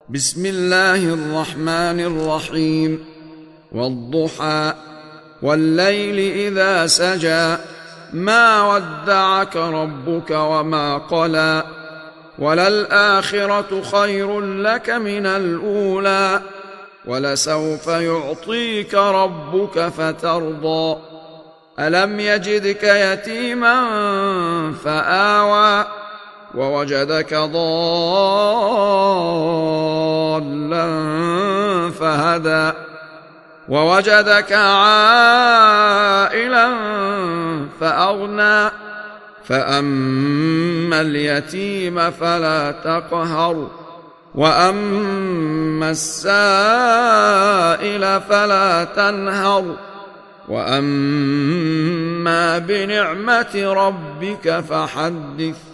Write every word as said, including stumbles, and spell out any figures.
بسم الله الرحمن الرحيم. والضحى والليل إذا سجى ما ودعك ربك وما قلى وللآخرة خير لك من الأولى ولسوف يعطيك ربك فترضى ألم يجدك يتيما فآوى ووجدك ضالا فهدى ووجدك عائلا فأغنى فأما اليتيم فلا تقهر وأما السائل فلا تنهر وأما بنعمة ربك فحدث